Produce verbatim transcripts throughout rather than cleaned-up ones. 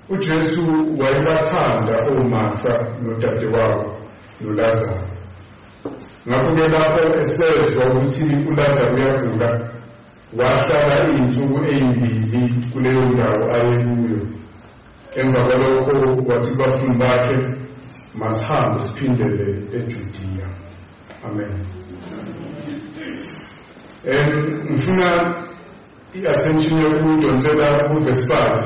uJesu wayebathanda oMartha nodadewabo noLazaro. Ngakho-ke lapho esezwa ukuthi uLazaro uyagula, wahlala iy'nsuku ey'mbili kuleyo ndawo ayekuyo. Emva kwalokho wathi kubafundi bakhe, masihambe siphindele eJudiya. Amen. Um, ngifuna i-attention yokudonsela ku-verse five.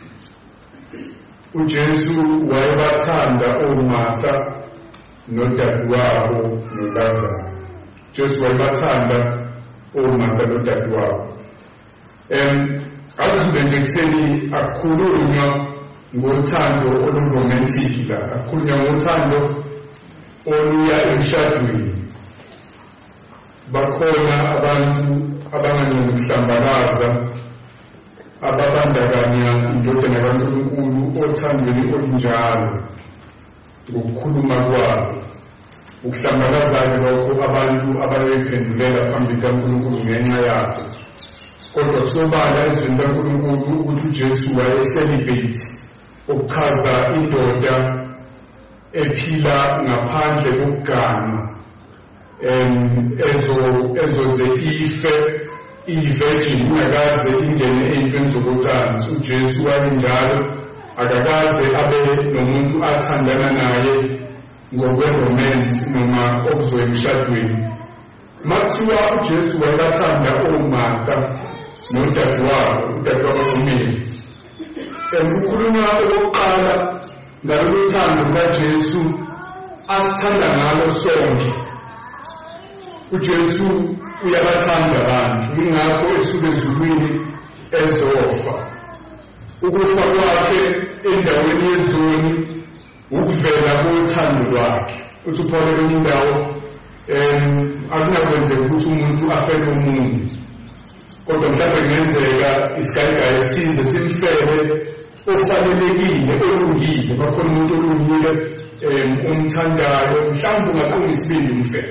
uJesu wayebathanda oMartha nodadewabo noLazaro. Jesu wayebathanda oMartha nodadewabo. Um, akuzibe nje kutheni akukhulunywa ngothando oluromantic la, akukhulunywa ngothando oluya emshadweni. Bakhona abantu abanganokuhlambalaza ababandakanya indodana kaNkulunkulu othandweni olunjalo ngokukhuluma kwabo. Ukuhlambalaza-ke lokho abantu abayephendulela phambi kaNkulunkulu ngenxa yakho. Kodwa sobala ezweni kaNkulunkulu ukuthi uJesu wayeselibate, okuchaza indoda ephila ngaphandle kokugana, ezoze ife iyi-virgin ingakaze ingene ey'ntweni zokocansi. uJesu wayenjalo, akakaze abe nomuntu athandana naye ngokwe-romance noma okuzoya emshadweni. Makuthiwa uJesu wayebathanda oMartha nodadewabo, udadewabo nomyeni. Ukukhuluma okokuqala ngalolu thando lukaJesu asithanda ngalo sonke. uJesu uyabathanda abantu, ingakho esuka ezulwini ezofa. Ukufa kwakhe endaweni yezoni ukuvela kothando lwakhe. Uthi uPaul kwenye indawo, akunakwenzeka ukuthi umuntu afele umuntu, kodwa mhlawumbe kungenzeka isigayigayi size simfele ofanelekile, olungile. Bakhona umuntu olungile umthandayo, mhlawumbe ungaqonda isibindi umfele.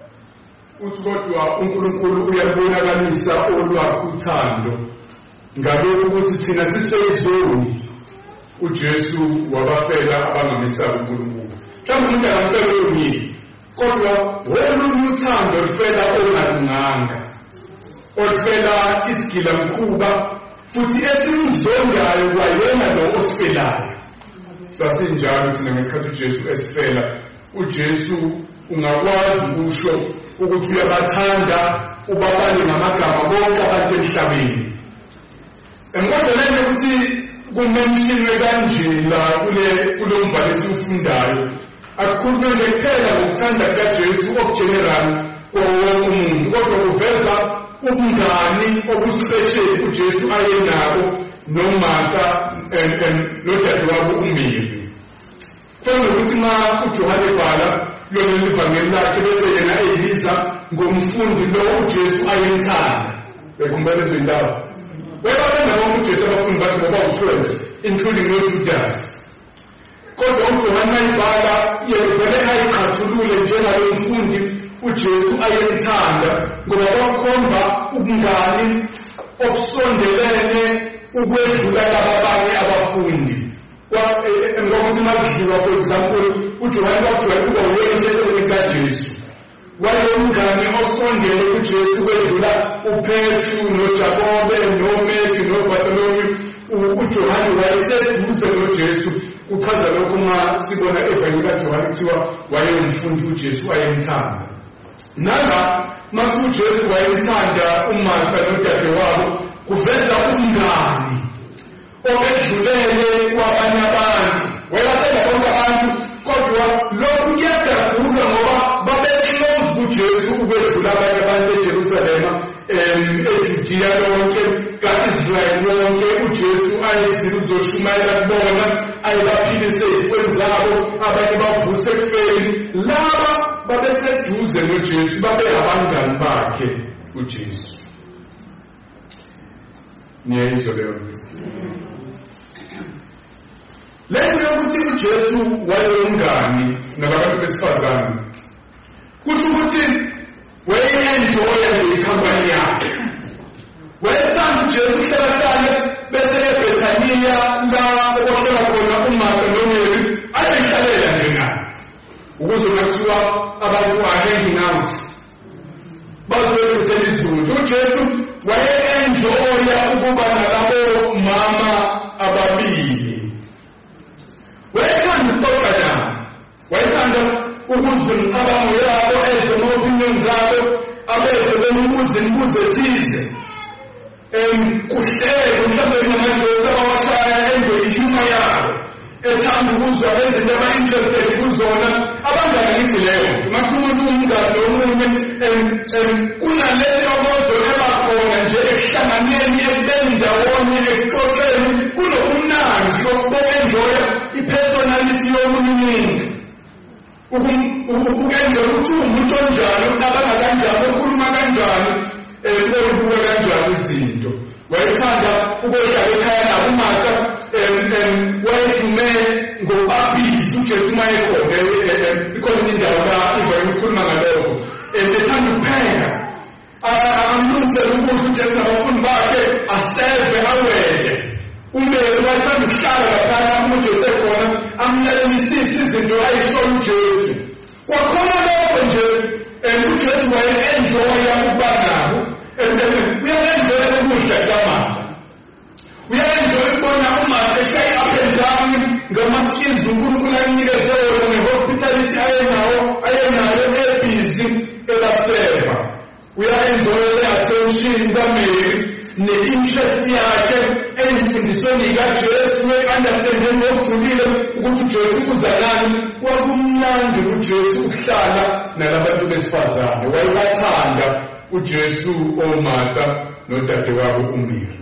Uthi kodwa uNkulunkulu uyabonakalisa olwakhe uthando ngalokhu ukuthi thina sisezoni uJesu wabafela abangamesabi uNkulunkulu. Mhlawumbe umuntu angamfela olungile, kodwa olunye uthando olufela ongalunganga, olufela isigilamkhuba, futhi esimzondayo kwayena lo osifelayo. Sasinjalo thina ngesikhathi uJesu esifela. uJesu ungakwazi ukusho ukuthi uyabathanda, ubabale ngamagama bonke abantu emhlabeni. Kodwa lento ukuthi kumentionwe kanjena kule kulo mbhalo esiwufundayo, akukhulunywe nje kuphela ngokuthanda kukaJesu okugeneral kowonke umuntu, kodwa kuveza ubungani obuspecial uJesu ayenabo noMartha nodadewabo uMary. Kufanele ukuthi ma uJohane ebhala lona livangeli lakhe bese yena eyibiza ngomfundi lo uJesu ayemthanda. Bekhumbula izindaba. Wayebabenda bonke uJesu abafundi bakhe ngoba u-twelve, including no-Judas. Kodwa uJohane ayibhala yevele ayiqhathulule njengalo mfundi uJesu ayemthanda, ngoba wakhomba ubungani obusondelene ukwedlula abanye abafundi. Ngokuthi makudliwa, for example, uJohane wakujwayele ukuba uyena eseceleni kaJesu. Wayewumngani osondele kuJesu kwedlula uPetru noJakobe noMethi noBartholomew. uJohane wayeseduze noJesu. Kuchaza lokhu uma sibona evangeli kaJohane kuthiwa wayewumfundi uJesu ayemthanda. Nanga mathi uJesu wayemthanda uMartha nodadewabo, kuveza umngani obedlulele kwabanye abantu. Wayebathanda bonke abantu, kodwa lokhu kuyadabula ngoba babeclose kuJesu ukwedlula abanye abantu eJerusalema, eJudiya lonke, ka-Israyeli lonke. uJesu ayezile ukuzoshumayela kubona, ayebaphilise ezifweni zabo, abanye bavuse ekufeni. Laba babeseduze noJesu, babengabangani bakhe uJesu. Niyayizwa leyo nto. Lento yokuthi uJesu wayengani nabantu besifazane kusho ukuthi wayenjoya nje ikhampani yakhe. Wayethanda uJesu uhlalahlale bese eBethaniya la okwashola uJesu wayenjoya ukuba nalabo mama ababili. Wayethanda ukuxoxa nabo, wayethanda ukuzwa imicabango yabo, ezwe ama-opinion zabo, abezwe bemibuze imibuzo ethize. Kuhleke mhlawumbe namadoda abawashaya enze ihuma yabo, ethanda ukuzwa izinto aba-interested kuzona. Abangani ngithi leyo mathi umuntu umngani nomunye kunaleyo kodwa ebakhona nje ekuhlanganeni, ekubeni ndawonye, ekuxoxeni, kunokumnandi kokuenjoya ipersonality yomuntu. Ukwenza ukuthi umuntu onjani, ucabanga kanjani, ukhuluma kanjani, ubuka kanjani izinto. Wayethanda ukuhlala ekhaya nabo uMatha, wayedume ngobabizi uJesu uma ekhona, ikhona indawo la ivayele ukukhuluma ngalokho. Ethanda ukupheka, amlungisele ukudla uJesu nabafundi bakhe, aseve, awede. Umele wayethanda ukuhlala laphana uJesu ekhona, amlalelisise izinto ayishoyo uJesu. Kwakhona lokho nje uJesu waye-enjoya ukuba nabo. Uyayenjoya ukudla kukaMatha. Uyayenjoya ukubona uMatha ehlale up and down ngama-skills uNkulunkulu ayinikeze wona, nge-hospitality ayenawo ayenayo ebhizi elafeva. Uyayenjoya le-attention kaMary ne-interest yakhe eyimfundisweni kaJesu, e-understanding ngokujulile ukuthi uJesu uzalani. Kwakumnandi uJesu ukuhlala nalabantu besifazane. Wayebathanda uJesu oMatha nodadewabo uMary.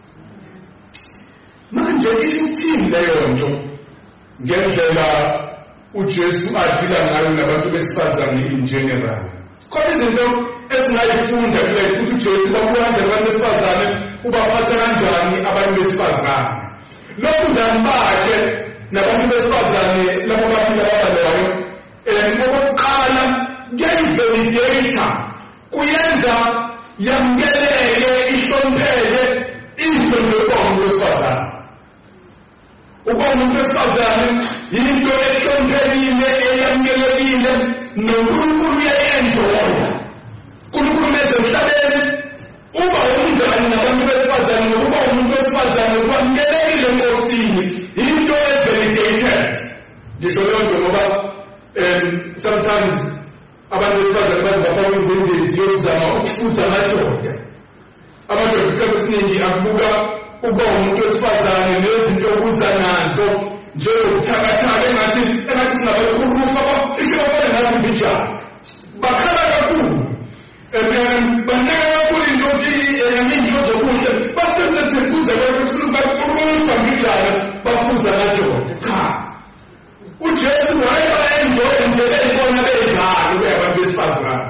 Manje isithini leyo nto ngendlela uJesu adila ngayo nabantu besifazane in general? Khona izinto esingayifunda kule ukuthi uJesu bakuhanda nabantu besifazane, ubaphatha kanjani abantu besifazane. Lokhu ngani bakhe nabantu besifazane labo baphila babalayo, okokuqala kuyayivalidata, kuyenza yamukeleke, ihlonipheke izinto zokuba umuntu wesifazane. Ukuba umuntu wesifazane yinto ehloniphekile, eyamukelekile, noNkulunkulu uyayenjoya. uNkulunkulu meze emhlabeni uba umngani nabantu besifazane, nokuba umuntu wesifazane kwamukelekile enkosini, yinto evalidated. Ngisho leyo nto ngoba sometimes abantu besifazane baze bafaka izindisi yokuzama ukufuza amadoda. Amadoda isikhathi esiningi akubuka ukuba umuntu wesifazane nezinto okuza nazo njengobuthakathaka, engathi engathi singabakurufa ikebafane nazi mbinjani. Bakhala kakhulu, banaka kakhulu into zokuhle, basesekuza bakurufa mbinjani, bafuza amadoda. Cha, uJesu wayebayenjoya nje beyibona benjalo kuyabantu besifazane.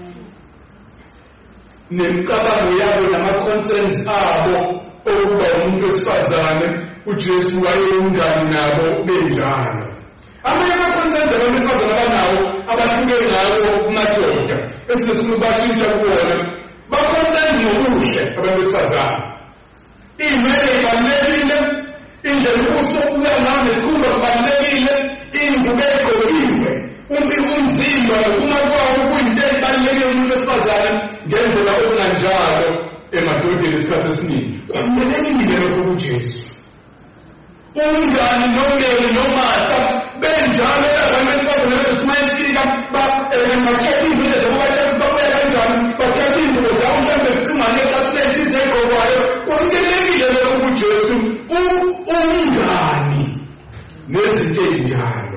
Nemicabango yabo nama-concerns abo okuba umuntu wesifazane, uJesu wayengani nabo benjalo. Amanye ama-concerns abantu besifazane abanawo abahluke ngawo kumadoda esifuna ubashintsha kuwona, ba-concerns ngokuhle abantu besifazane. Iy'nwele y'balulekile, indlela ubuso obuya ngayo nesikhumba kubalulekile, ingubo egqokiwe, umzimba nokuma kwawo kuyinto ezibalulekile umuntu wesifazane. Ngendlela okunanjalo emadodeni isikhathi esiningi kwamukelekile lokho kuJesu. Umngani noMary noMatha benjalo abantu besifazane besima efika bakhetha izinto zokuba babuya kanjani, bakhetha izinto zabo mhlawumbe zicingane esasileti izegqokwayo. Kwamukelekile lokho kuJesu, umngani nezinto ey'njalo.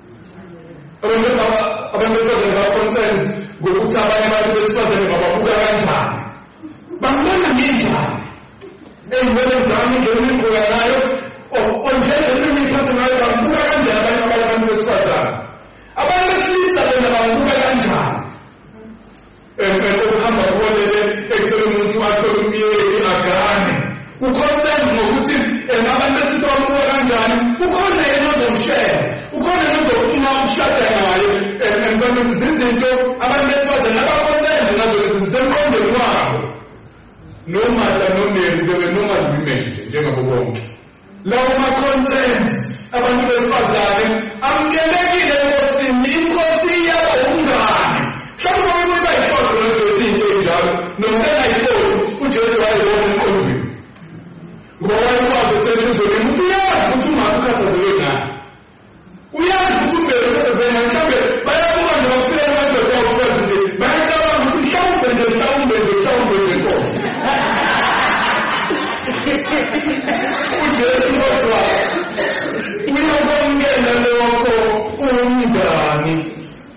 Abantu besifazane ba-concerned ngokuthi abanye abantu besifazane bababuka kanjani, babona ngenjani, ey'nweleni zami indlela imigqoka ngayo, onjengele imiphatho ngayo, babuka kanjani abanye abanye abantu besifazane. Abantu besilisa bona babuka kanjani. Ukuhamba kubolele ekuthole umuntu athole umyeni agane, ukhonsense ngokuthi abantu besilisa babuka kanjani. Ukhona yena ozomshela, ukhona yena ozofuna ukushada naye. Izinto abantu besifazane abakhonsense nazo zisemqondweni wabo. NoMatha noMary bebe normal women nje njengabo bonke. Lawo ma-concerns abantu besifazane amukelekile enkosini, inkosi yabo umngani. Mhlawumbe umuntu bayikhohlwa lezo zinto ey'njalo, nomntana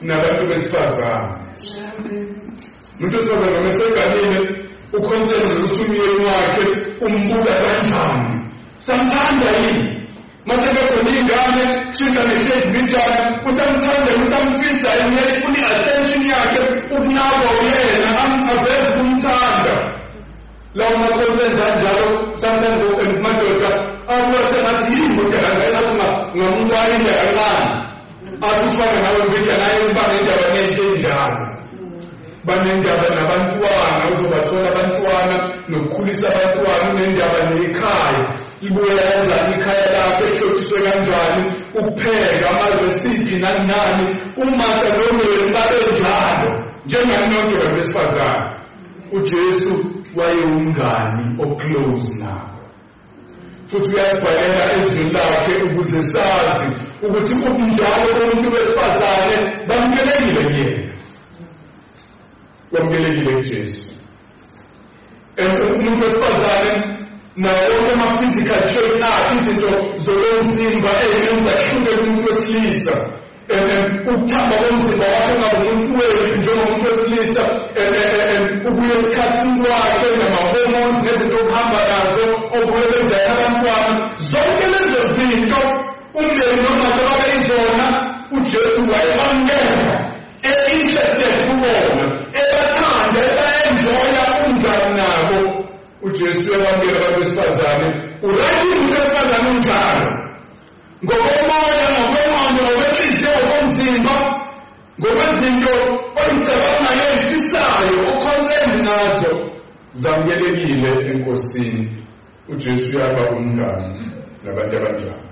nabantu besifazane. Umuntu wesifazane meseganile ukhonsenze ukuthi umyeni wakhe umbuka kanjani. Samthanda yini? Mase bekhona ingane shinga nehlezi njalo usamthanda usamfisa yena ufuna i-attention yakhe ukunaba uyena aveze kumthanda. Lawo makhonsenze njalo sometimes madoda akwase ngathi yini ngathi ngamuntu wayinde kancane asifana nawe ukuthi naye ubanga indaba nenjenjalo. Banendaba nabantwana uzobathola abantwana nokukhulisa abantwana unendaba nekhaya ibuye yenza ikhaya lakho ehlotshiswe kanjani ukupheka amazesidi nani nani umata nomyeni babe njalo njenganonke besifazane. uJesu wayewumngani oclose nabo futhi uyasibhalela ezwini lakhe ukuze sazi ukuthi ubunjalo bomuntu wesifazane bamukelekile kuyena. Wamukelekile uJesu. Umuntu wesifazane nawo ama-physical traits akhe izinto zolomzimba ezenza hluke kumuntu wesilisa. Ukuthamba komzimba wakhe ngabe umuntu wethu njengomuntu wesilisa ubuye esikhathini kwakhe nama-hormones nezinto okuhamba nazo okubuye benzeka abantwana. Zonke lezo zinto umndeni noma babe izona uJesu wayebamukela e-interested kubona ebathanda ebayenjoya umngani nabo. uJesu uyabamukela abantu besifazane. Urayithi umuntu wesifazane unjalo ngokomoya ngokwengqondo ngokwenhliziyo ngokomzimba ngokwezinto oyicabangayo ezifisayo okhonsendi nazo zamukelekile enkosini. uJesu uyaba umngani nabantu abanjalo.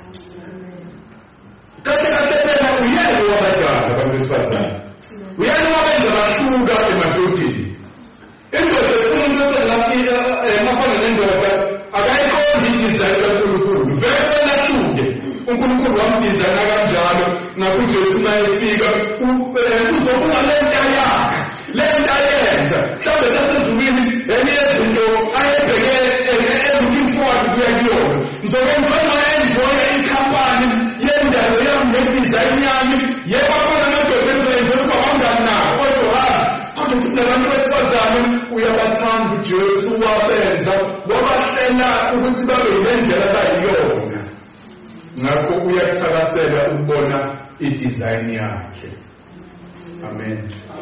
Kahle kahle phela uyena wabadala abantu besifazane. Uyena wabenza bahluka emadodeni. Indoda umuntu osengaphila emafana nendoda akayikhonzi idizayini kaNkulunkulu. Vele lahluke. uNkulunkulu wamdizayina kanjalo ngakho uJesu mayefika uzobuka lento yakhe. Lento ayenza. Mhlawumbe sasezulwini enye yezinto ayebheke looking forward kuya kuyona. Ngizokwenza enjoy ikhampani yendalo yami nedizayini yami yebo khona amadoda enze ukuba wangani nawo kodwa ha kodwa futhi nabantu besifazane uyabathanda uJesu wabenza wabahlela ukuthi babe yindlela bayiyona. Ngakho uyathakasela ukubona idizayini yakhe. Amen.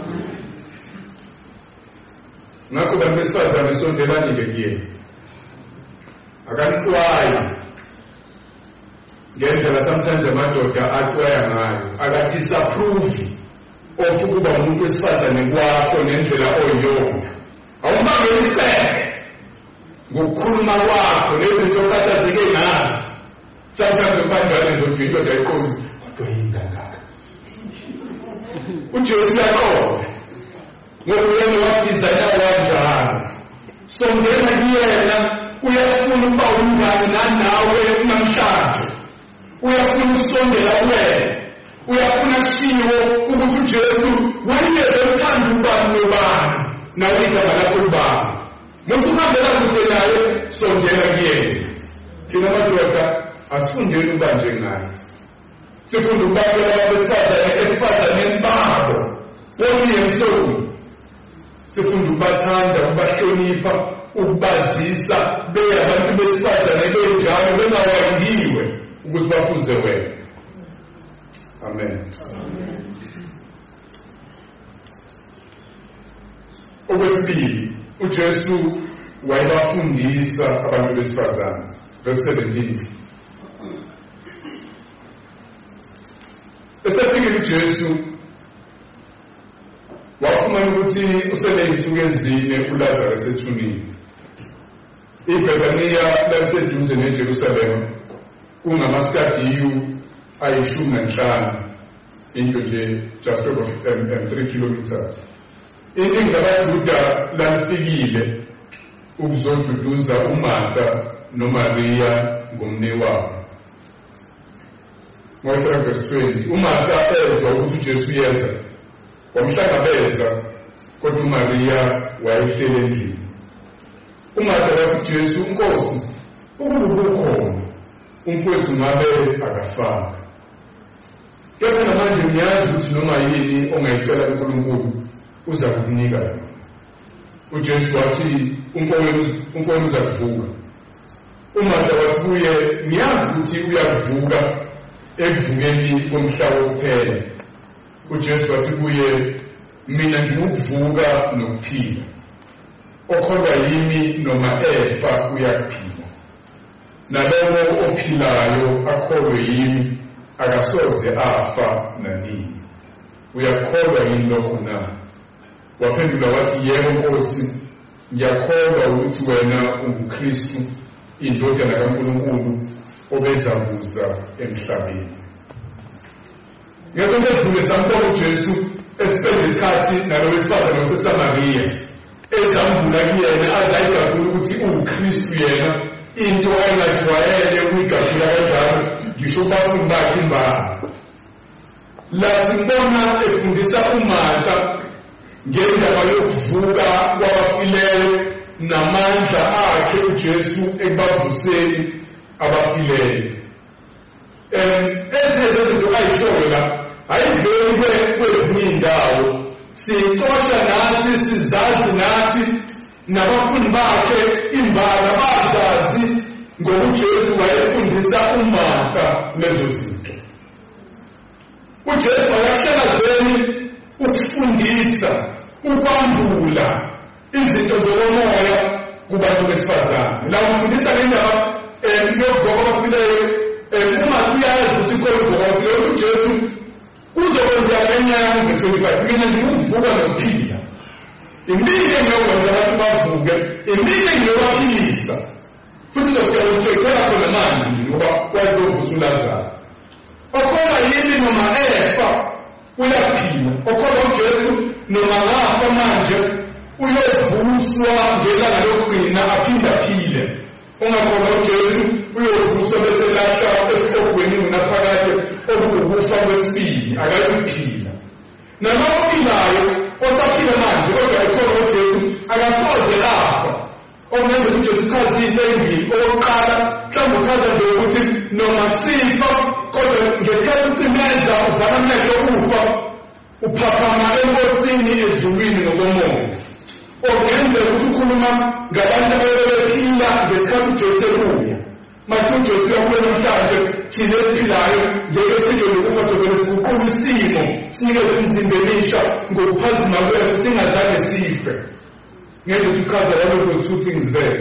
Ngakho bantu besifazane sondelanile kuyena. Akanixwayi ngendlela sometimes amadoda axwaya ngayo. Akadisapprove of ukuba umuntu wesifazane kwakho ngendlela oyiyona. Awumbambe iseke ngokukhuluma kwakho nezinto okhathazeke ngazo. Sometimes ubanjalo nje indoda eqonda kodwa yingangaka. uJesu uyaqonda ngoba uyena wadizayina kanjalo. Sondela kuyena uyafuna ukuba umngani nanawe namhlanje. Uyafuna ukusondela kuwena. Uyafuna kushiwo ukuthi uJesu wayengeze uthanda ubani nobani nawe igama lakho libani. Musukambela kude naye sondela kuyena. Thina madoda asifundeni ukuba njengaye. Sifunda ukubakela abesifazane esifazaneni babo bomyensoni. Sifunda ukubathanda, ukubahlonipha, ukubazisa beye abantu besifazane benjalo bengawandiwe ukuthi bafuze wena. Amen. Okwesibili, uJesu wayebafundisa abantu besifazane. Verse seventeen. Esefikile uJesu wafumana ukuthi useney'nsuku ezine uLazaro esethunini. iBhethaniya laliseduze neJerusalema kungamasikadiyu ayishumi nanhlanu into nje just over um, three kilometers. Iningi labaJuda lalifikile ukuzoduduza uMartha noMaria ngomnewabo. Ngoba verse twenty uMartha ezwa ukuthi uJesu yeza wamhlangabeza kodwa uMaria wayehleli endlini. uMartha wathi Jesu Nkosi ukuba ukhona umfowethu ngabe akafanga. kepha namanje ngiyazi ukuthi noma yini ongayicela uNkulunkulu uza kukunika yona. uJesu wathi umfowenu umfowenu uza kuvuka. uMartha wathi kuye ngiyazi ukuthi uyakuvuka ekuvukeni komhla wokuphela. uJesu wathi kuye mina ngiwukuvuka nokuphila. okholwa yimi noma efa uyakuphila. nalowo ophilayo akholwe yimi akasoze afa nanini. uyakholwa yini lokho na? Waphendula wathi yebo Nkosi, ngiyakholwa ukuthi wena unguKristu, indodana kaNkulunkulu obezakuza emhlabeni. Ngiyakho ndedlule samthola uJesu esipende isikhathi nalo wesifazane waseSamariya ezambula kuyena azayigagula ukuthi uwuKristu yena, into ayingajwayele ukuyigagula kanjalo ngisho ubafuni bakhe imbala. La sibona efundisa uMartha ngendaba yokuvuka kwabafileyo namandla akhe uJesu ekubavuseni abafileyo. Ezinye zezinto ayishoyo la ayiveli kwezinye iy'ndawo, siyixosha nathi sizazi nathi nabafundi bakhe imbala bazazi ngokuJesu wayefundisa uMartha lezo zinto. uJesu wayahlalazeni ukufundisa, ukwambula izinto zokomoya kubantu besifazane. La ufundisa ngendaba yokuvuka kwabafileyo, uma uyazi ukuthi kuvuka kwabafileyo uJesu uzokwenza ngenyanga twenty-five, mina ngiwuvuka nokuphila. Imini engiyokwenza abantu bavuke, imini engiyobaphilisa. Futhi lokuyawuthethela khona manje ngoba wayezovusa uLazaro. okholwa yini noma efa uyaphila. okholwa uJesu noma ngafa manje uyovuswa ngelanga lokugcina aphinde aphile. ongakholwa uJesu uyovuswa bese lahla esihogweni naphakade okuwukufa kwesibili, akayiphila. Noma ophilayo osaphila manje kodwa ekholwa uJesu akasoze lafa. okungenza ukuthi uchaze into ezimbili. okokuqala mhlawumbe uchaza nje ukuthi noma sifa kodwa ngesikhathi ucimeza uvala amehlo ufa uphaphama enkosini ezulwini ngokomoya. okungenzeka ukuthi ukhuluma ngabantu abebephila ngesikhathi uJesu ebuya. manje uJesu uyabuya namhlanje thina esiphilayo ngeke sije nokufa sovele siguqule isimo sinikeze imizimba emisha ngokuphazima kwethu singazange sife. ngeke uchaza lalo two things there.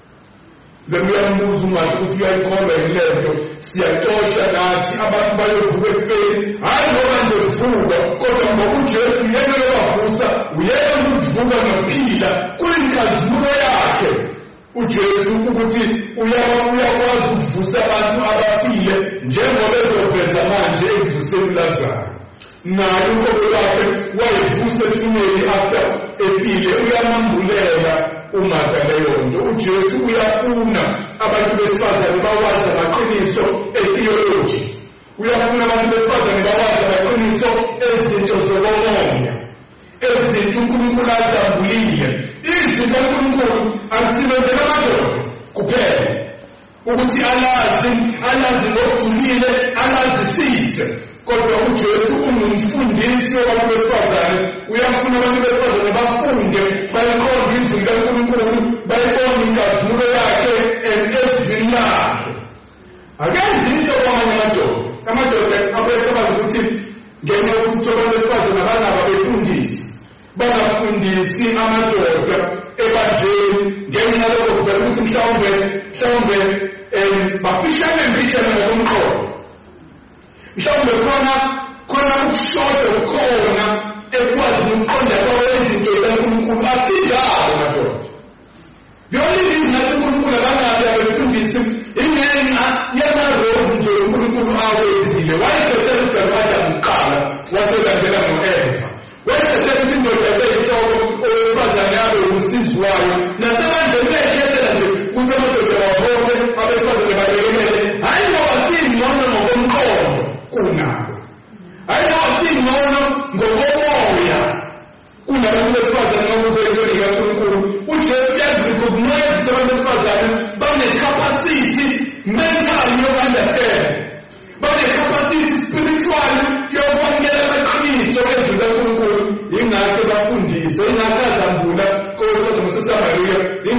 Lemuyambuza uMartha ukuthi uyayikholwa yini lento. Siyatosha nathi abantu bayovuka ekufeni, hayi ngoba nje kuvuka kodwa ngoba uJesu yena owavusa, uyena ukuvuka nokuphila kuyinkazimulo yakhe uJesu ukuthi uyakwazi ukuvusa abantu abafile njengoba ezoveza manje ekuvuseni uLazaro. naye ukhokho wakhe wayevusa ethuneni after efile. uyamambulela uMartha leyo nto. uJesu uyafuna abantu besifazane bawazi amaqiniso etheology. uyafuna abantu besifazane bawazi amaqiniso ezinto zokomoya, ezinto uNkulunkulu azambulile. izinto uNkulunkulu akusebenzela amadoda kuphela ukuthi alazi alazi ngokujulile, alazisise. kodwa uJesu ungumfundisi wabantu besifazane. uyafuna abantu besifazane bafunde, bayiqonde izwi likaNkulunkulu, bayiqonde inkazimulo yakhe ezwini lakhe. akenzi into kwamanye amadoda. amadoda abecabanga ukuthi ngenxa yokuthi abantu besifazane abanabo befundisi bangafundisi amadoda ebanjeni ngenxa yalokho kuvela ukuthi mhlawumbe mhlawumbe bafishane mbishane ngokomqondo. mhlawumbe khona khona ukushoda ukhona ekwazi ukuqonda kwawo izinto zikaNkulunkulu. asinjalo madoda. the only reason that uNkulunkulu abangabi abefundisi ingenxa yamarozi nje uNkulunkulu awenzile. wayesethela uDavida kuqala waselandela ngo-Eva. wayesethela indoda yaseyihloko owesifazane yabe usizi wayo. nasemandleni uyayithethela nje ukuthi amadoda wabone abesifazane balekelele, hayi ngoba singcono ngokomqondo kunabo, hayi ngoba singcono ngokomoya kunabantu besifazane ngokuzelekweni kaNkulunkulu. uJesu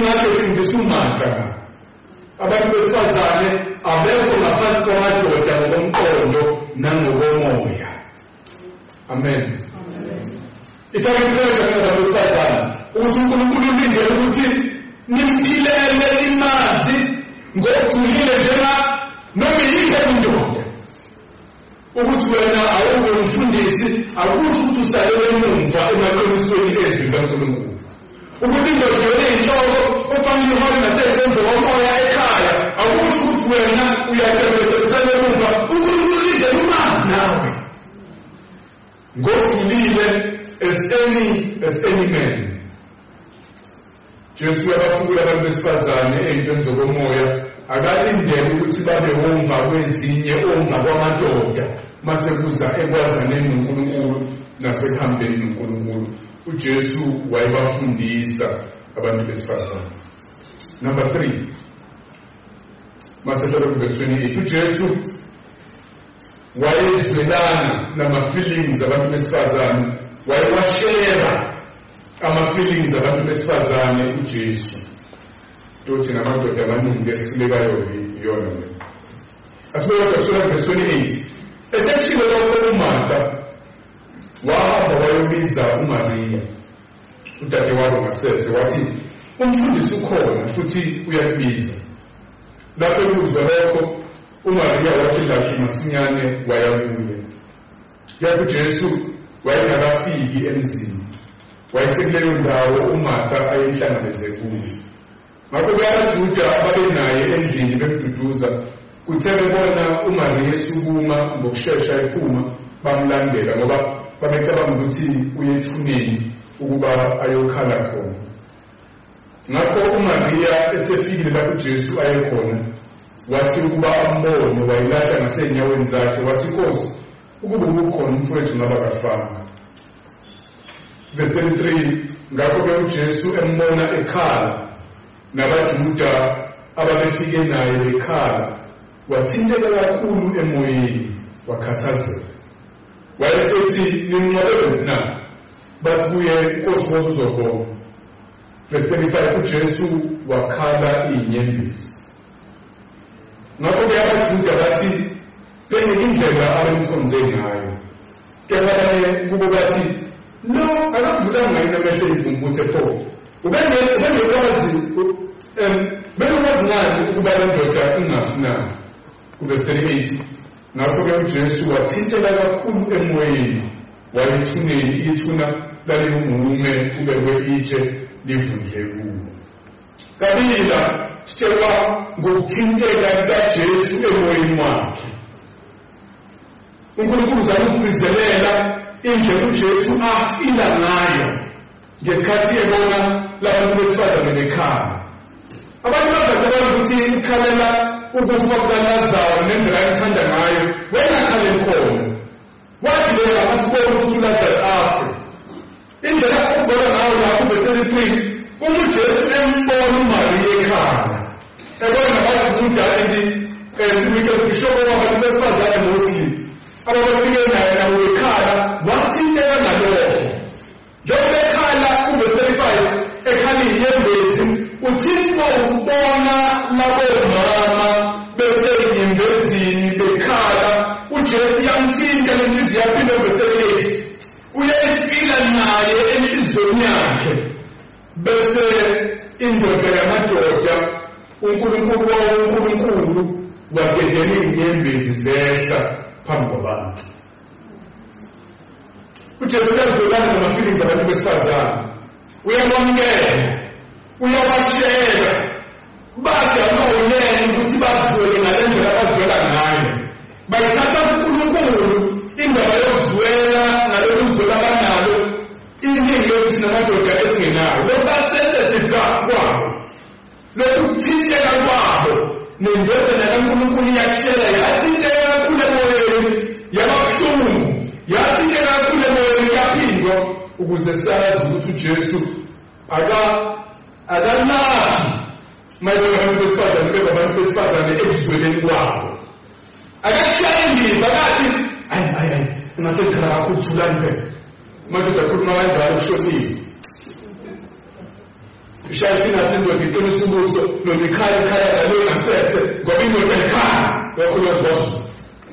marketing besumaka abantu besifazane abekho ngaphansi kwamadoda ngokomqondo nangokomoya. Amen. Ifake impela abantu besifazane ukuthi uNkulunkulu ulindele ukuthi nimpilele imanzi ngokujulile njena noma yikho indoda ukuthi wena awuwe umfundisi akusho ukuthi usalele emuva emaqinisweni ezwi kaNkulunkulu ukuthi indoda yonke ofanele uhambe nasezenzo womoya ekhaya akusho ukuthi wena uyathembekisela emuva uNkulunkulu ulindele umanzi nawe ngokujulile as any as any man. Jesu yabaphula abantu besifazane ey'ntweni zokomoya akalindele ukuthi babe womva kwezinye omva kwamadoda mase kuza ekwazaneni noNkulunkulu nasekuhambeni noNkulunkulu. uJesu wayebafundisa abantu besifazane. Number three, masesele verse twenty-eight, uJesu wayezwelana nama-feelings abantu besifazane, wayewashera ama-feelings abantu besifazane uJesu. Tothi namadoda amaningi esihlekayo yiyona le. Asibona kusura verse twenty-eight. Eseshilo lokho uMartha wahamba wayobiza uMaria udadewabo ngasese wathi umfundisi ukhona futhi uyakubiza. Lapho kuzwa lokho uMaria wathi lakhe masinyane wayabuya. Yathi uJesu wayengakafiki emzini, wayesekuleyo ndawo uMartha ayehlanganise kuyo. Ngakho abaJuda ababenaye endlini bemduduza kuthe bebona uMaria esukuma ngokushesha ephuma bamlandela ngoba babecabanga ukuthi uye ethuneni ukuba ayokhala khona. Ngakho uMaria esefikile lapho uJesu ayekhona wathi ukuba ambone wayilahla ngasenyaweni zakhe wathi Nkosi, ukuba ubukhona umfowethu ngaba kafanga. Verse thirty-three, ngakho-ke uJesu embona ekhala nabaJuda ababefike naye bekhala wathinteka kakhulu emoyeni wakhathazeka. Wayesethi nimnqobele na bathi kuye Nkosi wonke uzobona. Verse thirty-five, uJesu wakhala inyembezi. Ngakho-ke abaJuda bathi phenye indlela abemkhonze ngayo. Kepha abanye kubo bathi no, akavulanga yini amehlo evumbuthe pho. Ubengekwazi bengekwazi ngani ukuba le ndoda ingafunanga. Verse thirty-eight, ngakho-ke uJesu wathinteka kakhulu emoyeni wayethuneni, ithuna lalingumume kubekwe itshe livundle kuwo. Kabila sithelwa ngokuthinteka kukaJesu emoyeni wakhe. uNkulunkulu uzama ukugcizelela indlela uJesu afila ngayo ngesikhathi ebona labantu besifazane bekhala. Abantu bazacabanga ukuthi ukhalela ukufa kukaLazaro nendlela ayithanda ngayo wengakhale khona. Wathi lena asibone ukuthi uLazaro afe. Indlela okubona ngayo lapho verse thirty-three, uJesu embona uMaria ekhala. Ebona nabaJuda and bishopo wabantu besifazane mostly ababefike naye nawo ekhala wathinteka nalokho. Njengoba ekhala verse thirty-five ekhala inyembezi uthintwa ukubona labomama besenyembezini bekhala. uJesu yamthinta lenhliziyo yaphinde verse thirty-eight uyayifila naye enhliziyweni yakhe. Bese indoda yamadoda uNkulunkulu uNkulunkulu wagedela inyembezi zehla phambi kwabantu. uJesu uyazolana nama-feelings abantu besifazane, uyabamkela, uyabashera, badalolele ukuthi bazwele ngale ndlela abazwela ngayo. Bayithatha uNkulunkulu indaba yokuzwela nalolu kuzwela abanalo iningi yokuthi namadoda esingenayo. Lokhu basenzeka kwabo, lokhu kuthinteka kwabo nendodana kaNkulunkulu iyashera yathinteka kule moyeni yababuhlungu, yathinteka kule moyeni yaphindwa, ukuze sazi ukuthi uJesu akanathi mayelana nabantu besifazane beba abantu besifazane ekuzweleni kwabo. Akashaya indiva kathi ayi ayi ayi ungasekhala kakhulu thulani phela. Madoda akhuluma kanjalo kushonile. Ushayisina sinto iqinisa ubuso nonikhaya ekhaya ngalo ngasese ngoba indoda ekhaya yokulozbozo.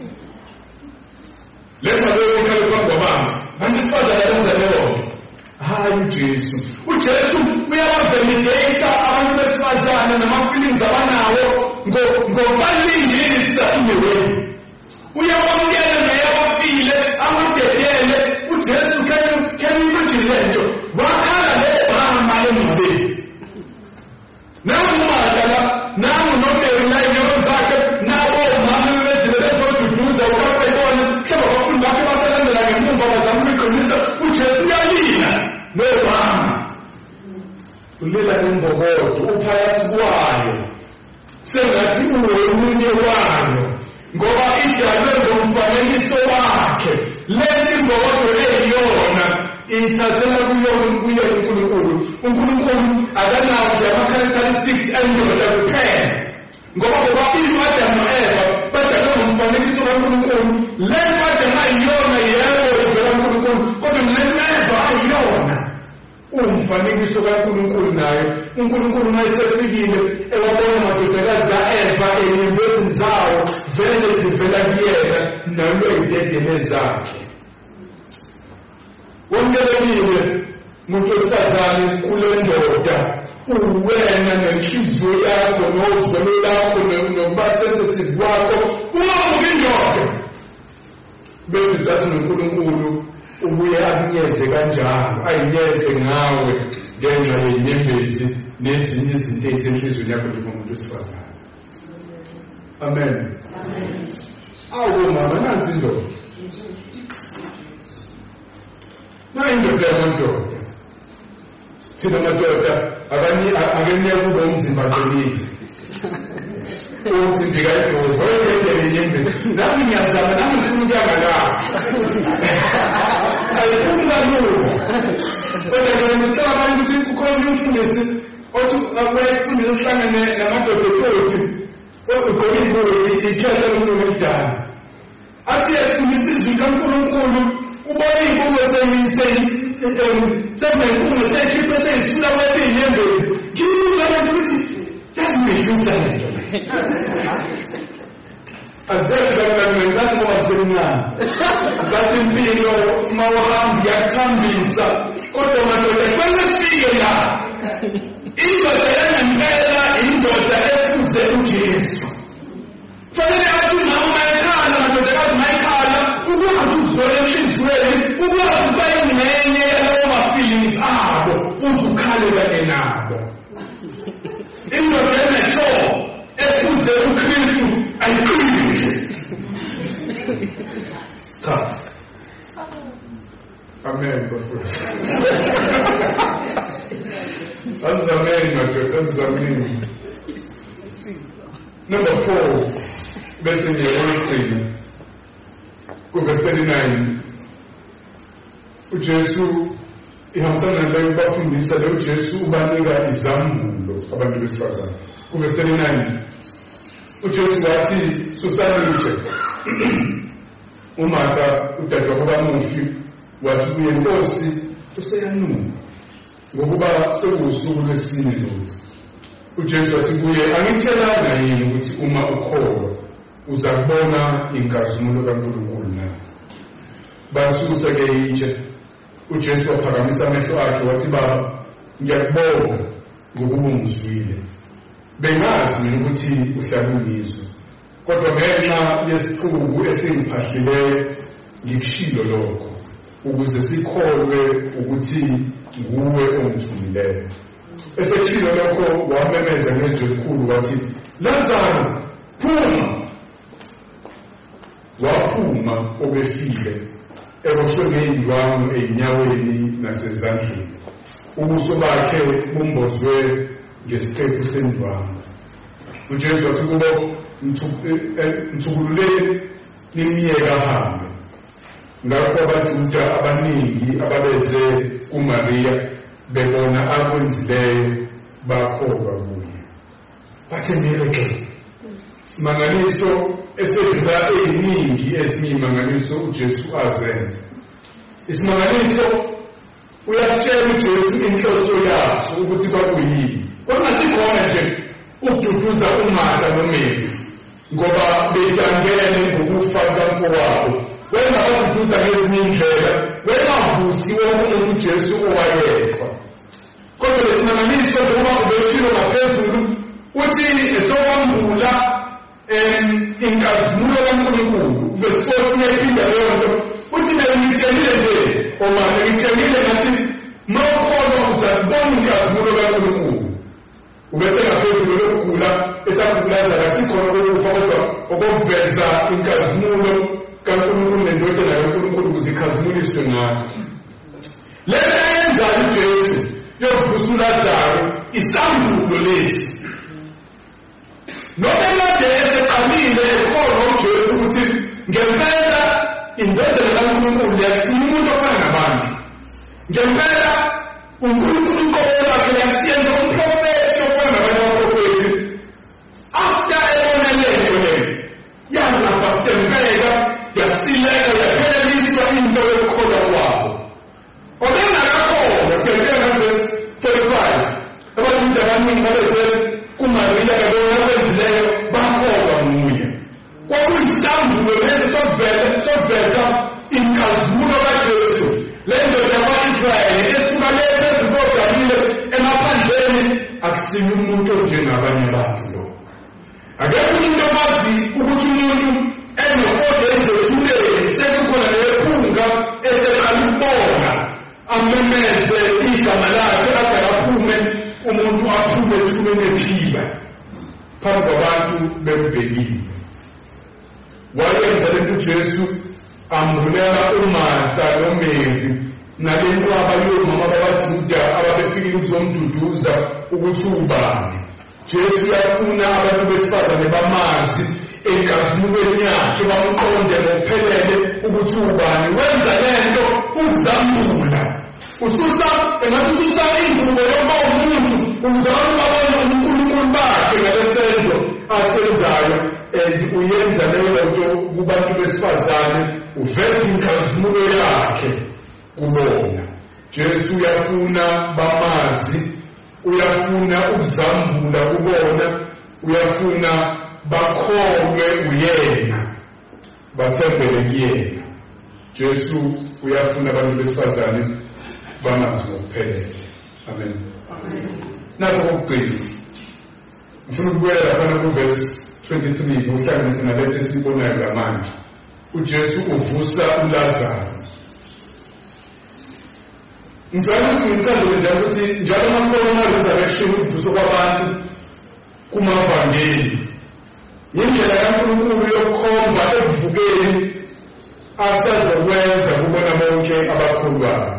Letha leyo ikhaya kwangobani. Bandisifazana lenza leyo. Hayi uJesu. uJesu uyabavalidate abantu besifazana nama-feelings abanawo ngobalindile sisasinewezi. Uyabamukela neyabafile amadedele. uJesu can you imagine lento? Wakhala lebhama emhlabeni. Nangu uMathala, nangu noMary nayinto zakhe, nabo omama bezile bezoduduza ukaphaibona hlaba abafundi bakhe baselandela ngemuva bazama ukuqinisa. uJesu uyalila lebhama. Ulila nembokodo uphakathi kwayo. Sengathi uwomunye wayo. Ngoba idalwe ngomfanekiso wakhe. Leti mbokodo eyiyona ithathela kuyo kuyo uNkulunkulu. uNkulunkulu akanawo nje ama-characteristics endoda kuphela. Ngoba bobabili uAdamu no-Eva badalwe ngomfanekiso kaNkulunkulu. Le Adamu ayiyona yebo ivela kuNkulunkulu, kodwa ne-Eva ayiyona umfanekiso kaNkulunkulu naye. uNkulunkulu mayesefikile ewabona amadodakazi ka-Eva ey'nyembezi zawo vele zivela kuyena nalwey'dedele zakhe. Wonkelekile muntu wesifazane kule ndoda uwena nenhliziyo yakho nozwelo lakho nokuba-sensitive kwakho ungabuki indoda. Bethi zathi noNkulunkulu ubuye akunyeze kanjalo, ayinyeze ngawe ngenxa yey'nyembezi nezinye izinto ey'senhliziyweni yakho njengomuntu wesifazane. Amen. Awu mama nansi indoda. Nayindoda yamandoda. Thina madoda akaniya kuba umzimba qinile. Umzimba kayidoza oyedele inyembezi. Nami ngiyazama nami ngifuna ukuyanga la. Ayifuni kalula. Kodwa ke ngicela abantu ukuthi kukhona umfundisi othi wayefundisa uhlangane namadoda ethothi. Ugqoke ibulo ikhehla lomuntu omdala. Athi yafundisa izwi kaNkulunkulu ubone iy'nkumo sebenenkumo seyikhiphe seyisula kwethe iy'nyembezi. Ngimbuza abantu ukuthi yazimehlisa lento. Azekulakulangenzathi ngoba kusemncane. Zathi impilo uma uhamba iyakuthambisa. Kodwa madoda kufanele sifike la. Indoda yangempela indoda efuze uJesu. Fanele athi umama mayekhala madodakazi mayekhala ukwazi ukuzwela enhliziyweni, ukwazi ukuba ingxenye yalawo ma-feelings abo uzukhalelane nabo. Indoda eneshow efuze uKristu ayiqinile. Cha. Amen, Pastor. That's amen, my church. That's amen. Number four, verse in the verse thirty-nine. uJesu ihambisana naleyo bafundisa lo uJesu ubanika izambulo abantu besifazane. Verse thirty-nine. uJesu wathi susalutshe. uMatha udadewabo kamufi wathi kuye Nkosi useyanuma ngokuba sekuwusuku lwesine lolu. uJesu wathi kuye angithelanga yini ukuthi uma ukholwa uza kubona inkazimulo kaNkulunkulu na. Basusa ke itshe. uJesu waphakamisa amehlo akhe wathi Baba ngiyakubonga ngokuba ungizwile. Bengazi mina ukuthi uhlala ungizwa, kodwa ngenxa yesiqubu esingiphahlileyo ngikushilo lokho ukuze sikholwe ukuthi nguwe ongithumileyo. Eseshilo lokho wamemeza ngezwi elikhulu wathi Lazaro phuma. Waphuma obefile eroshwe ngey'ndwangu ey'nyaweni nasezandleni, ubuso bakhe bumbozwe ngesiqephu sendwangu. uJesu wathi kubo mthukululeni nimyeke ahambe. Ngakho abaJuda abaningi ababeze kuMariya bebona akwenzileyo bakholwa kuye. Bathembele simangaliso esedlula ey'ningi eziyimangaliso uJesu azenza. Isimangaliso uyatshela uJesu inhloso yaso ukuthi bakuyini. Kodwa sikhona nje ukududuza uMatha noMary ngoba bejangene ngokufa kukamfowabo. Wena baduduza ngezinye indlela, wena vusi wonke uJesu owayefa. Kodwa lesinanganiso ngoba ubethilo ngaphezulu uthi esokwambula inkazimulo kaNkulunkulu besifo siyaphinda leyo nto uthi ngiyithelile nje omama ngiyithelile ngathi mawukholwa uzabona inkazimulo kaNkulunkulu. Ubese ngaphezulu lokugula esakugulaza kasikhona kokufa kodwa okuveza inkazimulo kaNkulunkulu nendodana kaNkulunkulu ukuze ikhazimuliswe ngayo. Le nto ayenzayo uJesu yokuvusa uLazaro isambulo lesi. Noma kade eseqalile ekhona uJesu ukuthi ngempela indodana kaNkulunkulu yasima umuntu ofana nabantu. Ngempela uNkulunkulu uqobo wakhe yasiyenza umprofethi ofana nabanye abaprofethi. After ebonelelo le yalapha sempela yasileka yapheleliswa into yokukholwa kwabo. Obengakakhona siyabona verse forty-five abantu abaningi babethe kuMaria kakwenzileyo bakholwa nguye. Kwakuyisambulo lesi sovela soveza inkazimulo kaJesu. Le ndoda yakwa-Israyeli esuka le phezulu emaphandleni akusiyo umuntu onjengabanye abantu lo. Akekho umuntu omazi ukuthi umuntu enokodwa ezethuleni sekukhona nephunga eseqala ukubonga amemeze igama lakhe ade aphume umuntu aphume ethuleni ephiba phambi kwabantu bembekile. Wayenza lento uJesu ambulela uMatha noMary nalento abayomama babaJuda ababefikile ukuzomduduza ukuthi ubani. Jesu uyafuna abantu besifazane bamazi enkazimulweni yakhe bamqonde ngokuphelele ukuthi ubani. Wenza lento ukuzambula ususa engasusa ingubo yoba umuntu ukuze abantu babone uNkulunkulu bakhe ngalesenzo asenzayo. And uyenza leyo nto kubantu besifazane uveza inkazimulo yakhe kubona. Jesu uyafuna bamazi, uyafuna ukuzambula kubona, uyafuna bakholwe uyena, bathembele kuyena. Jesu uyafuna abantu besifazane bamazi ngokuphelele. Amen. Nakho kokugcina ngifuna ukubuyela lapha kuverse twenty-three kuhlanganisa nalento esibonayo ngamanje. uJesu uvusa uLazaro. Njalo ngicela njalo ukuthi njalo makholwa resurrection uvuso kwabantu kumavangeli indlela kaNkulunkulu yokukhomba ekuvukeni asazokwenza kubona bonke abakholwayo.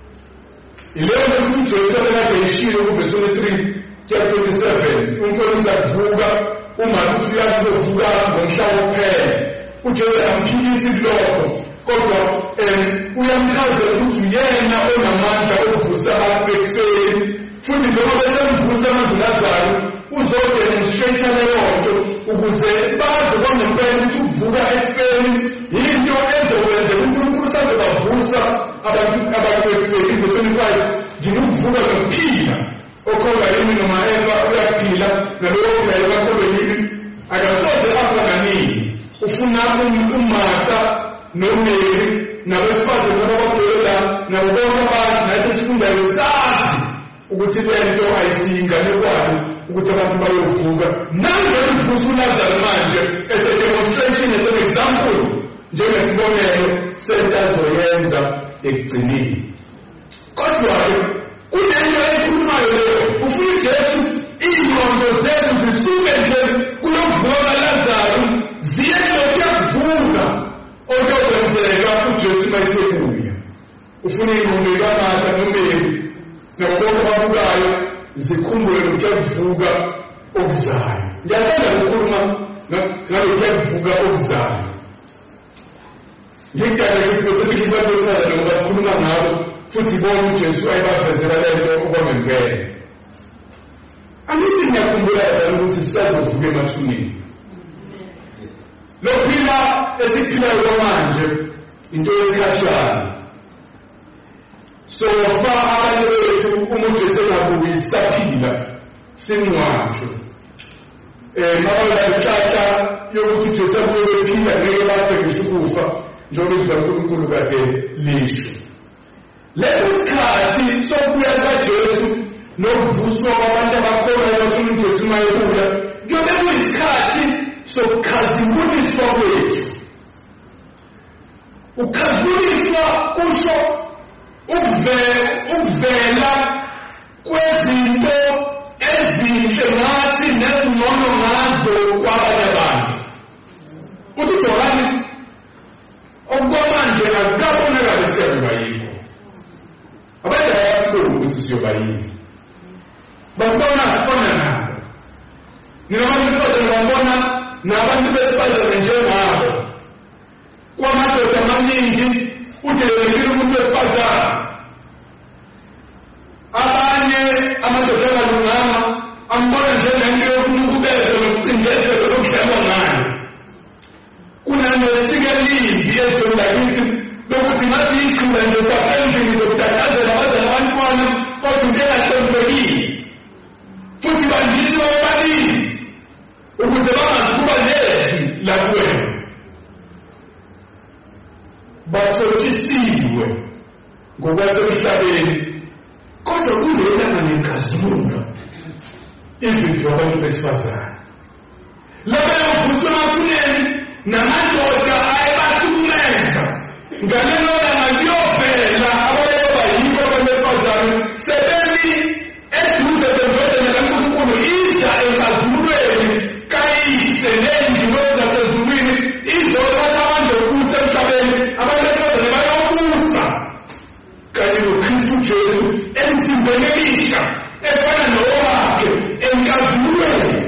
Ileyo nto uJesu akade eyishilo kuverse twenty-three kuya twenty-seven umfowenu uzavuka uma uthi uyazovuka ngomhla wokuphela. uJesu amphikisa ilokho kodwa uyamchazela ukuthi uyena onamandla okuvusa abantu ekufeni futhi njengoba esemvusa uLazaro uzodemonstrate leyo nto ukuze bazi kwangempela ukuthi ukuvuka ekufeni yinto ezokwenza uNkulunkulu usazobavusa abantu abantu ekufeni. Verse twenty-five ngingukuvuka nokuphila okholwa yimi noma eva uyaphila nalowo phela kakholwa yimi akasoze afa kaningi. Ufuna uMatha noMary nabesifazane abababheka nabo bonke abantu nathi sifundayo sazi ukuthi lento ayisiyinganekwane ukuthi abantu bayovuka. Nangemvuso uLazaro manje as a demonstration, as an example, njengesibonelo sento azoyenza ekugcineni. Kodwa-ke kunento ekhulumayo leyo ufuna uJesu iy'ngqondo zethu zisuke nje kulokuvuka kaLazaro ziye lokuyakuvuka okuyokwenzeka uJesu mayesebuya. Ufuna iy'ngqondo kaMatha noMary nabo bonke ababukayo zikhumbule lokuyakuvuka okuzayo. Ngiyathanda ukukhuluma ngalokuyakuvuka okuzayo. Ngikujayele ukuthi abantu besifazane ngoba sikhuluma ngabo futhi bona uJesu ayibavezela lento okwangempela. Angithi ngiyakhumbula ukuthi sisazovuka emathuneni. Lokuphila esiphilayo kwamanje into yesikhashana. sofa abantu bethu umuntu esengabuyi isaphila simwatsho eh mawala tshata yokuthi Jesu uyophila ngeke baphe ukufa njengoba uNkulunkulu kade lisho. Leso sikhathi sokuya kaJesu nokuvuswa kwabantu abakholwayo ukuthi uJesu mayebuya kuyobe kuyisikhathi sokukhazimuliswa kwethu. Ukukhazimuliswa kusho ukuvela kwezinto ezinhle ngathi nezingcono ngazo kwabanye abantu. Uthixo okwamanje akukabonakali siyakuba yikho. Abantu abayahlula ukuthi siyoba yikho. Babona sifana nabo. Ninabantu babona nabantu besifazane njengabo. Kwamadoda amaningi udelelekile umuntu wesifazane. Abanye amadoda abalunganga ambona njengento yokunukubeza nokucindezela lokudlalwa ngayo. Kunanesike elibi ezolakithi lokuthi ngathi iqhinga nje saphendlini lokudadazela abazali abantwana kodwa into engahloniphekile. Futhi bandisiwe abaningi ukuze bangazukuba lezi lakuwena. Bathotshisiwe ngokwasemhlabeni kodwa kulena nenkazimulo imvimvi yabantu besifazane. Laba yavuswa emathuneni namadoda ayebahlukumeza ngalelo langa kuyovela abayoba yikho abantu besifazane sebemi eduze bevele kaNkulunkulu idla enkazimulweni kayise nendiwo zasezulwini izothatha abantu okusa emhlabeni abantu besifazane bayobusa kanye noKristu Jesu emzimbeni emisha efana nowakhe enkazimulweni.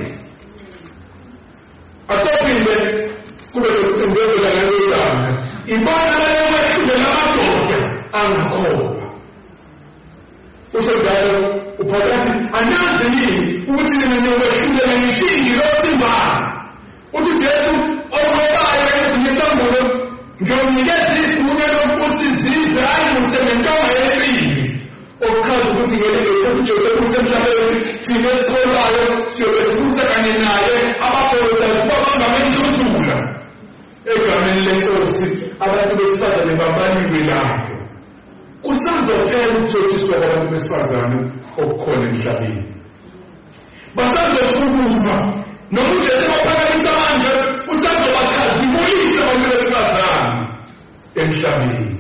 Asophinde kube lokucindezela ngalolanga ibona bayobahlule namadoda angakholwa. Usho njalo uphakathi anyazi yini ukuthi nina niyobahlule ngishingi losimbana uthi Jesu okobayo ezinyesambulo ngiyomnikeza isibuye lokuthi zize ayimuse ngenkamba yesibili okuchaza ukuthi ngeke Jesu usemhlabeni thina esikholwayo siyobesusa kanye naye abadoda babamba bentutula egameni lenkosi abantu besifazane babaliwe lapho. Kusanzophela ukuthotshiswa kwabantu besifazane okukhona emhlabeni. Basanzokubuza noma uJesu baphakamisa manje usanzobakhazimulisa abantu besifazane emhlabeni.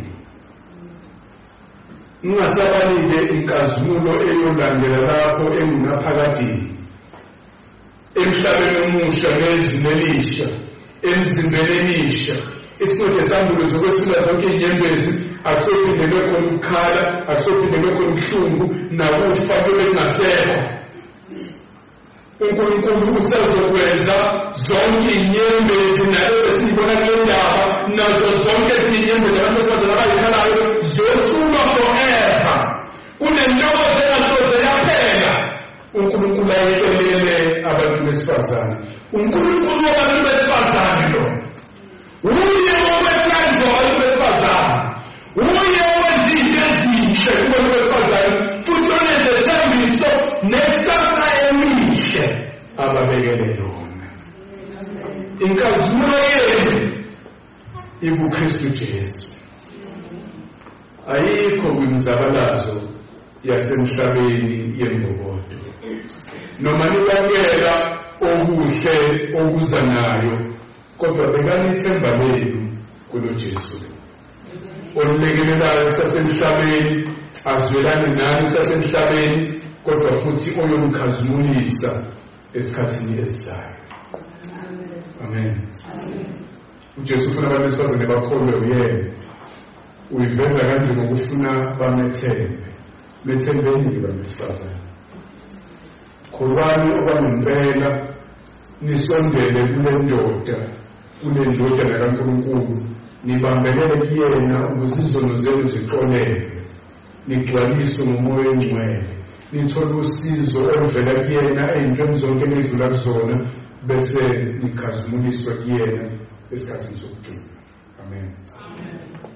Ungasabalile inkazimulo eyolandela lapho engunaphakadini emhlabeni omusha nezimo elisha emzimbeni emisha isinothe sambulo zokwesula zonke inyembezi akusophinde bekhona ukukhala akusophinde bekhona ubuhlungu nakufa kube kungasekho. uNkulunkulu usazokwenza zonke inyembezi nalezo esiyibona kule ndaba nazo zonke inyembezi abantu besifazane abayikhalayo zosulwa forever. Kunentokozo engasoze yaphela uNkulunkulu ayehlelele abantu besifazane. uNkulunkulu wabantu besifazane lo uye owethandwa abantu besifazane uye owenza izinto ezinhle kubantu besifazane futhi onezethembiso nesasa emihle ababekele yona. Inkazimulo yethu ibuKristu Jesu. Ayikho kwimizabalazo yasemhlabeni yembokodo. Noma nikwamukela okuhle okuza nayo kodwa bekani ithemba lenu kulo Jesu olulekelelayo sasemhlabeni azwelane nani sasemhlabeni kodwa futhi oyomkhazimulisa esikhathini esizayo. Amen. uJesu ufuna abantu besifazane bakholwe uyena. Uyiveza kanje ngokufuna bamethembe. Methembeni abantu besifazane. Kholwani okwangempela nisondele kule ndoda kule ndoda kaNkulunkulu nibambelele kuyena ukuze izono zenu zixoleke nigcwaliswe nguMoya oNgcwele nithole usizo oluvela kuyena ey'ntweni zonke enidlula kuzona bese nikhazimuliswa kuyena esikhathini sokugcina. Amen.